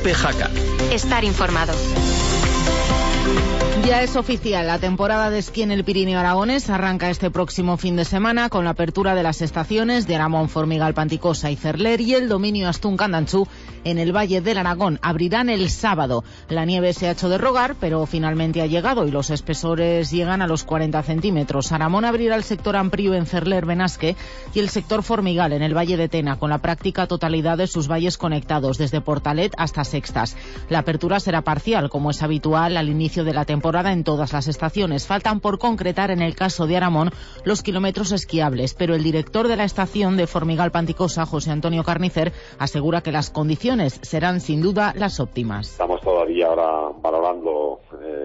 COPE Jaca. Estar informado. Ya es oficial, la temporada de esquí en el Pirineo aragonés arranca este próximo fin de semana con la apertura de las estaciones de Aramón, Formigal, Panticosa y Cerler y el dominio Astún-Candanchú en el Valle del Aragón. Abrirán el sábado. La nieve se ha hecho de rogar, pero finalmente ha llegado y los espesores llegan a los 40 centímetros. Aramón abrirá el sector Ampriu en Cerler, Benasque y el sector Formigal en el Valle de Tena, con la práctica totalidad de sus valles conectados, desde Portalet hasta Sextas. La apertura será parcial, como es habitual al inicio de la temporada en todas las estaciones. Faltan por concretar en el caso de Aramón los kilómetros esquiables, pero el director de la estación de Formigal Panticosa, José Antonio Carnicer, asegura que las condiciones serán sin duda las óptimas. Estamos todavía ahora valorando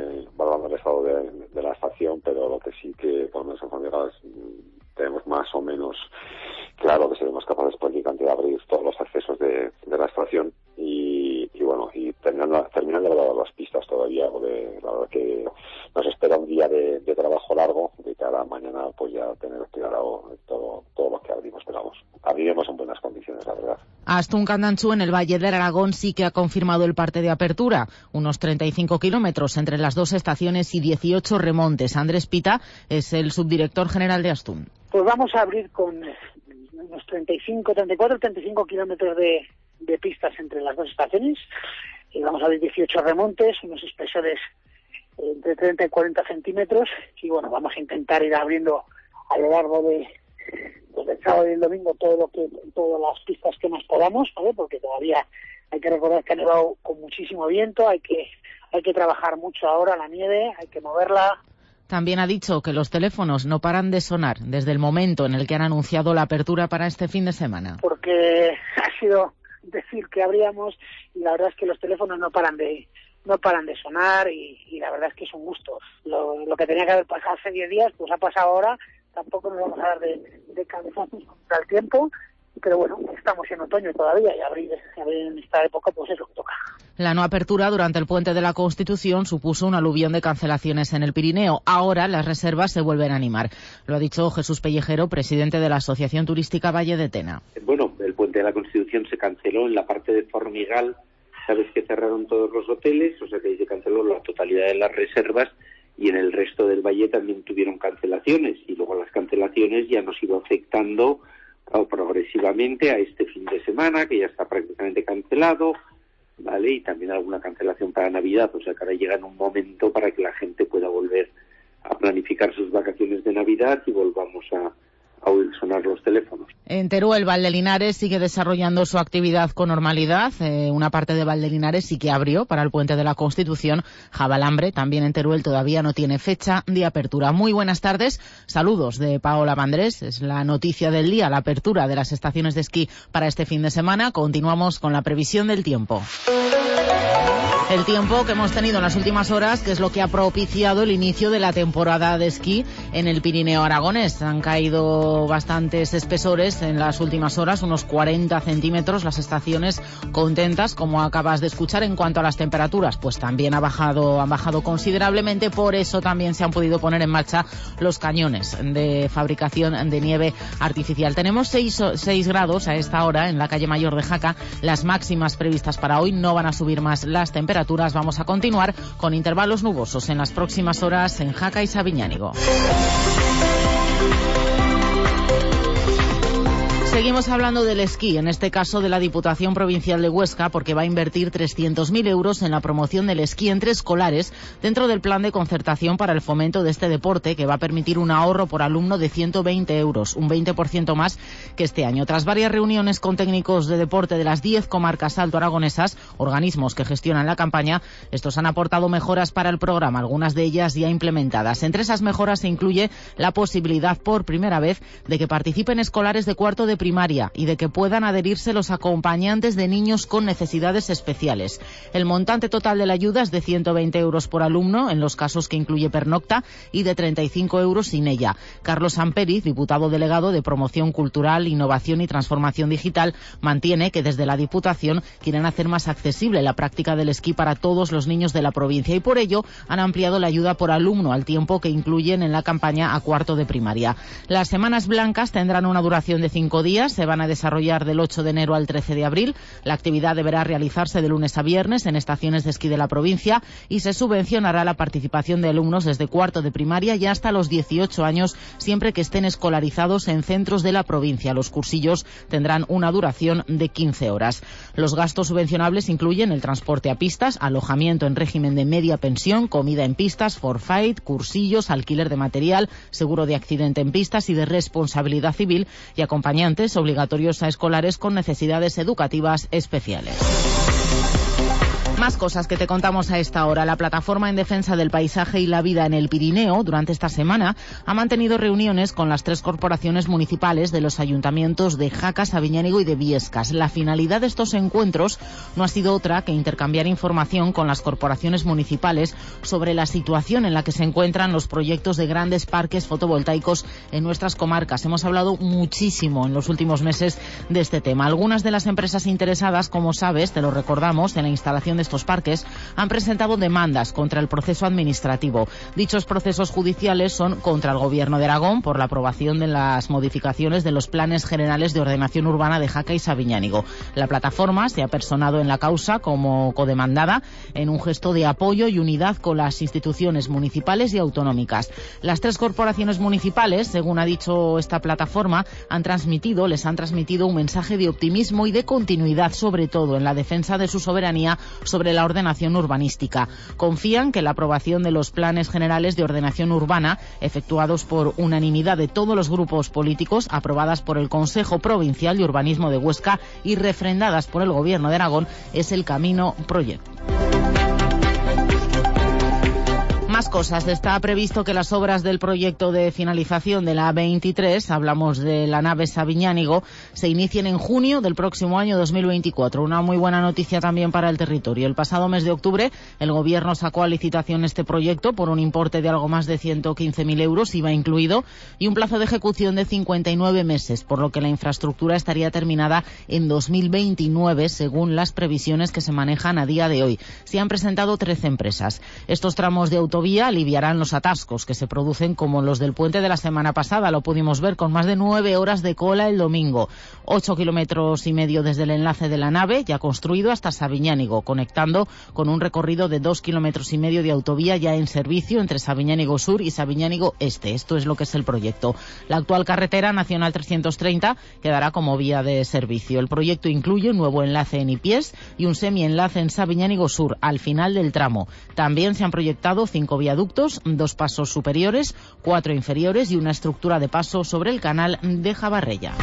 el estado de la estación, pero lo que sí que por lo menos en Formigal tenemos más o menos claro que seremos capaces prácticamente de abrir todos los accesos de la estación y bueno, y terminando de lavar las pistas todavía, porque la verdad que nos espera un día de trabajo largo, de cara a mañana pues ya tener preparado todo lo que abrimos, pero vamos, abriremos en buenas condiciones, la verdad. Astún-Candanchú en el Valle del Aragón sí que ha confirmado el parte de apertura, unos 35 kilómetros entre las dos estaciones y 18 remontes. Andrés Pita es el subdirector general de Astún. Pues vamos a abrir con unos 34-35 kilómetros de pistas entre las dos estaciones. Y vamos a abrir 18 remontes, unos espesores entre 30 y 40 centímetros. Y bueno, vamos a intentar ir abriendo a lo largo del sábado y el domingo todas las pistas que más podamos, ¿vale? Porque todavía hay que recordar que ha nevado con muchísimo viento, hay que trabajar mucho ahora la nieve, hay que moverla. También ha dicho que los teléfonos no paran de sonar desde el momento en el que han anunciado la apertura para este fin de semana. Porque ha sido decir que abríamos y la verdad es que los teléfonos no paran de sonar y la verdad es que es un gusto. Lo que tenía que haber pasado hace 10 días, pues ha pasado ahora. Tampoco nos vamos a dar de cabezazos contra el tiempo, pero bueno, estamos en otoño todavía y abrir en esta época pues es lo que toca. La no apertura durante el Puente de la Constitución supuso un aluvión de cancelaciones en el Pirineo. Ahora las reservas se vuelven a animar. Lo ha dicho Jesús Pellejero, presidente de la Asociación Turística Valle de Tena. Bueno, el Puente de la Constitución se canceló en la parte de Formigal. Sabes que cerraron todos los hoteles, o sea que se canceló la totalidad de las reservas y en el resto del valle también tuvieron cancelaciones y luego las cancelaciones ya nos iba afectando progresivamente a este fin de semana que ya está prácticamente cancelado, ¿vale? Y también alguna cancelación para Navidad, o sea que ahora llega en un momento para que la gente pueda volver a planificar sus vacaciones de Navidad y volvamos a oír sonar los teléfonos. En Teruel, Valdelinares sigue desarrollando su actividad con normalidad. Una parte de Valdelinares sí que abrió para el Puente de la Constitución. Javalambre, también en Teruel, todavía no tiene fecha de apertura. Muy buenas tardes. Saludos de Paola Vandrés. Es la noticia del día, la apertura de las estaciones de esquí para este fin de semana. Continuamos con la previsión del tiempo. El tiempo que hemos tenido en las últimas horas, que es lo que ha propiciado el inicio de la temporada de esquí en el Pirineo aragonés. Han caído bastantes espesores en las últimas horas, unos 40 centímetros. Las estaciones contentas, como acabas de escuchar. En cuanto a las temperaturas, pues también han bajado considerablemente. Por eso también se han podido poner en marcha los cañones de fabricación de nieve artificial. Tenemos 6 grados a esta hora en la calle Mayor de Jaca. Las máximas previstas para hoy no van a subir más las temperaturas. Vamos a continuar con intervalos nubosos en las próximas horas en Jaca y Sabiñánigo. Seguimos hablando del esquí, en este caso de la Diputación Provincial de Huesca, porque va a invertir 300.000 euros en la promoción del esquí entre escolares dentro del plan de concertación para el fomento de este deporte, que va a permitir un ahorro por alumno de 120 euros, un 20% más que este año. Tras varias reuniones con técnicos de deporte de las 10 comarcas altoaragonesas, organismos que gestionan la campaña, estos han aportado mejoras para el programa, algunas de ellas ya implementadas. Entre esas mejoras se incluye la posibilidad por primera vez de que participen escolares de cuarto de primaria y de que puedan adherirse los acompañantes de niños con necesidades especiales. El montante total de la ayuda es de 120 euros por alumno en los casos que incluye pernocta y de 35 euros sin ella. Carlos Amperiz, diputado delegado de Promoción Cultural, Innovación y Transformación Digital, mantiene que desde la Diputación quieren hacer más accesible la práctica del esquí para todos los niños de la provincia y por ello han ampliado la ayuda por alumno al tiempo que incluyen en la campaña a cuarto de primaria. Las semanas blancas tendrán una duración de 5 días autovías se van a desarrollar del 8 de enero al 13 de abril. La actividad deberá realizarse de lunes a viernes en estaciones de esquí de la provincia y se subvencionará la participación de alumnos desde cuarto de primaria y hasta los 18 años, siempre que estén escolarizados en centros de la provincia. Los cursillos tendrán una duración de 15 horas. Los gastos subvencionables incluyen el transporte a pistas, alojamiento en régimen de media pensión, comida en pistas, forfait, cursillos, alquiler de material, seguro de accidente en pistas y de responsabilidad civil y acompañantes obligatorios a escolares con necesidades educativas especiales. Más cosas que te contamos a esta hora. La Plataforma en Defensa del Paisaje y la Vida en el Pirineo, durante esta semana, ha mantenido reuniones con las 3 corporaciones municipales de los ayuntamientos de Jaca, Sabiñánigo y de Biescas. La finalidad de estos encuentros no ha sido otra que intercambiar información con las corporaciones municipales sobre la situación en la que se encuentran los proyectos de grandes parques fotovoltaicos en nuestras comarcas. Hemos hablado muchísimo en los últimos meses de este tema. Algunas de las empresas interesadas, como sabes, te lo recordamos, en la instalación de estos parques, han presentado demandas contra el proceso administrativo. Dichos procesos judiciales son contra el Gobierno de Aragón por la aprobación de las modificaciones de los planes generales de ordenación urbana de Jaca y Sabiñánigo. La plataforma se ha personado en la causa como codemandada en un gesto de apoyo y unidad con las instituciones municipales y autonómicas. Las 3 corporaciones municipales, según ha dicho esta plataforma, les han transmitido un mensaje de optimismo y de continuidad, sobre todo en la defensa de su soberanía sobre la ordenación urbanística. Confían que la aprobación de los planes generales de ordenación urbana, efectuados por unanimidad de todos los grupos políticos, aprobadas por el Consejo Provincial de Urbanismo de Huesca y refrendadas por el Gobierno de Aragón, es el camino proyecto. Más cosas. Está previsto que las obras del proyecto de finalización de la A23, hablamos de la nave Sabiñánigo, se inicien en junio del próximo año 2024. Una muy buena noticia también para el territorio. El pasado mes de octubre, el Gobierno sacó a licitación este proyecto por un importe de algo más de 115.000 euros, IVA incluido, y un plazo de ejecución de 59 meses, por lo que la infraestructura estaría terminada en 2029, según las previsiones que se manejan a día de hoy. Se han presentado 13 empresas. Estos tramos de autovía aliviarán los atascos que se producen, como los del puente de la semana pasada. Lo pudimos ver con más de 9 horas de cola el domingo. 8,5 kilómetros desde el enlace de la nave, ya construido, hasta Sabiñánigo, conectando con un recorrido de 2,5 kilómetros de autovía ya en servicio entre Sabiñánigo Sur y Sabiñánigo Este. Esto es lo que es el proyecto. La actual carretera nacional 330 quedará como vía de servicio. El proyecto incluye un nuevo enlace en Ipiés y un semienlace en Sabiñánigo Sur, al final del tramo. También se han proyectado 5 viaductos, 2 pasos superiores, 4 inferiores y una estructura de paso sobre el canal de Jabarrella.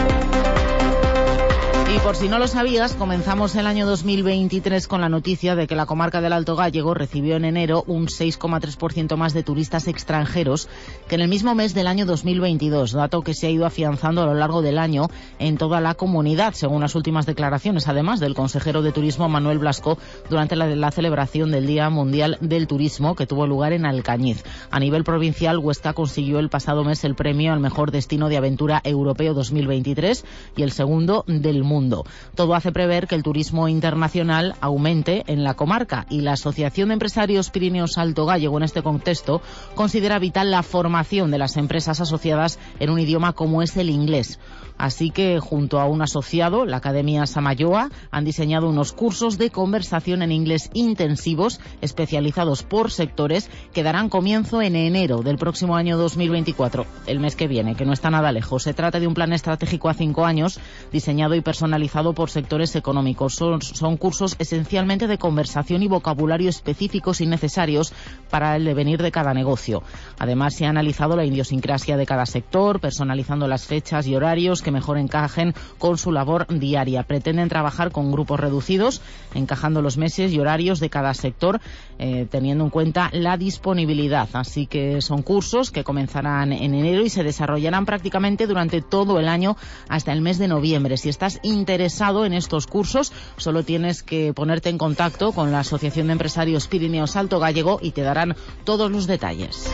Y por si no lo sabías, comenzamos el año 2023 con la noticia de que la comarca del Alto Gállego recibió en enero un 6,3% más de turistas extranjeros que en el mismo mes del año 2022, dato que se ha ido afianzando a lo largo del año en toda la comunidad, según las últimas declaraciones, además, del consejero de Turismo Manuel Blasco durante la celebración del Día Mundial del Turismo, que tuvo lugar en Alcañiz. A nivel provincial, Huesca consiguió el pasado mes el premio al mejor destino de aventura europeo 2023 y el segundo del mundo. Todo hace prever que el turismo internacional aumente en la comarca, y la Asociación de Empresarios Pirineos Alto Gállego en este contexto considera vital la formación de las empresas asociadas en un idioma como es el inglés. Así que, junto a un asociado, la Academia Samayoa, han diseñado unos cursos de conversación en inglés intensivos, especializados por sectores, que darán comienzo en enero del próximo año 2024, el mes que viene, que no está nada lejos. Se trata de un plan estratégico a 5 años, diseñado y personalizado por sectores económicos. Son cursos esencialmente de conversación y vocabulario específicos y necesarios para el devenir de cada negocio. Además, se ha analizado la idiosincrasia de cada sector, personalizando las fechas y horarios que mejor encajen con su labor diaria. Pretenden trabajar con grupos reducidos, encajando los meses y horarios de cada sector, teniendo en cuenta la disponibilidad. Así que son cursos que comenzarán en enero y se desarrollarán prácticamente durante todo el año hasta el mes de noviembre. Si estás interesado en estos cursos, solo tienes que ponerte en contacto con la Asociación de Empresarios Pirineos Alto Gállego y te darán todos los detalles.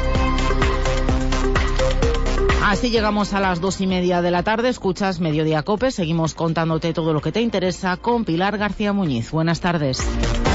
Así llegamos a las 2:30 de la tarde. Escuchas Mediodía COPE. Seguimos contándote todo lo que te interesa con Pilar García Muñiz. Buenas tardes.